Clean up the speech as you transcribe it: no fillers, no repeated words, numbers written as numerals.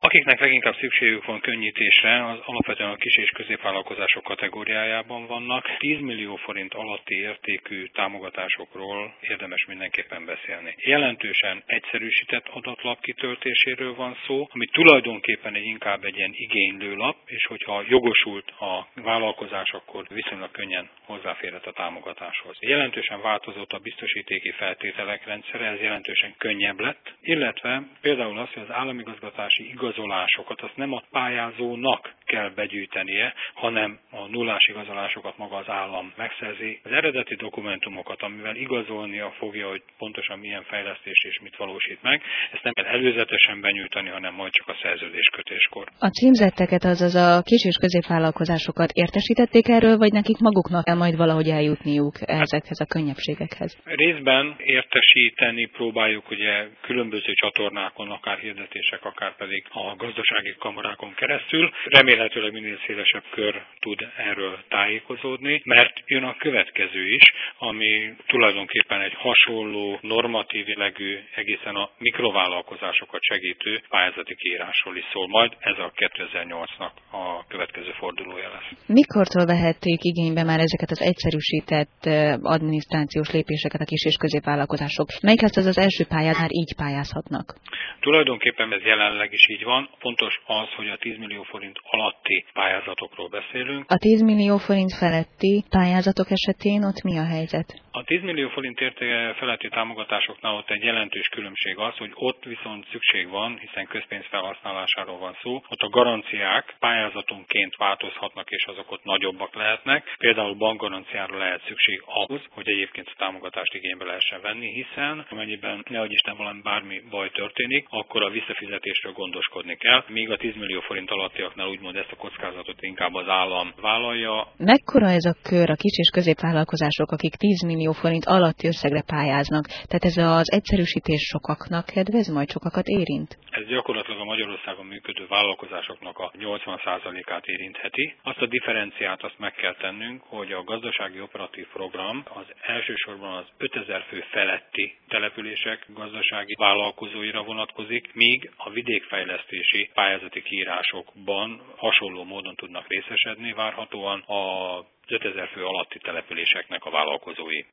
Akiknek leginkább szükségük van könnyítésre, az alapvetően a kis és középvállalkozások kategóriájában vannak. 10 millió forint alatti értékű támogatásokról érdemes mindenképpen beszélni. Jelentősen egyszerűsített adatlap kitöltéséről van szó, ami tulajdonképpen inkább egy ilyen igénylőlap, és hogyha jogosult a vállalkozás, akkor viszonylag könnyen hozzáférhet a támogatáshoz. Jelentősen változott a biztosítéki feltételek rendszere, ez jelentősen könnyebb lett, illetve például az, hogy az államigazgatási igazolásokat azt nem a pályázónak kell begyűjtenie, hanem a nullás igazolásokat maga az állam megszerzi. Az eredeti dokumentumokat, amivel igazolnia fogja, hogy pontosan milyen fejlesztés és mit valósít meg, ezt nem kell előzetesen benyújtani, hanem majd csak a szerződéskötéskor. A címzetteket, azaz a kis és középvállalkozásokat értesítették erről, vagy nekik maguknak kell majd valahogy eljutniuk ezekhez a könnyebbségekhez? Részben értesíteni próbáljuk ugye különböző csatornákon, akár hirdetések, akár pedig a gazdasági kamarákon keresztül. Remélhetőleg minél szélesebb kör tud erről tájékozódni, mert jön a következő is, ami tulajdonképpen egy hasonló normatív jellegű, egészen a mikrovállalkozásokat segítő pályázati kiírásról is szól majd. Ez a 2008-nak a következő fordulója lesz. Mikortól vehették igénybe már ezeket az egyszerűsített adminisztrációs lépéseket a kis és középvállalkozások? Melyik lesz az első pályát, már így pályázhatnak? Tulajdonképpen ez jelenleg is így van. Fontos az, hogy a 10 millió forint alatti pályázatokról beszélünk. A 10 millió forint feletti pályázatok esetén ott mi a helyzet? A 10 millió forint feletti támogatásoknál ott egy jelentős különbség az, hogy ott viszont szükség van, hiszen közpénz felhasználásáról van szó, ott a garanciák pályázatonként változhatnak, és azok ott nagyobbak lehetnek. Például bankgaranciára lehet szükség ahhoz, hogy egyébként a támogatást igénybe lehessen venni, hiszen amennyiben nehogy Isten valami bármi baj történik, akkor a visszafizetésről gondoskodni kell, míg a 10 millió forint alattiaknál úgymond ezt a kockázatot inkább az állam vállalja. Mekkora ez a kör, a kis és középvállalkozások, akik 10 millió forint alatti összegre pályáznak? Tehát ez az egyszerűsítés sokaknak kedvez, majd sokakat érint? Ez gyakorlatilag a Magyarországon működő vállalkozásoknak a 80%-át érintheti. Azt a differenciát azt meg kell tennünk, hogy a gazdasági operatív program az elsősorban az 5000 fő feletti települések gazdasági vállalkozóira vonatkozik, míg a vidékfejlesztési pályázati kiírásokban hasonló módon tudnak részesedni várhatóan a 5000 fő alatti településeknek a vállalkozói.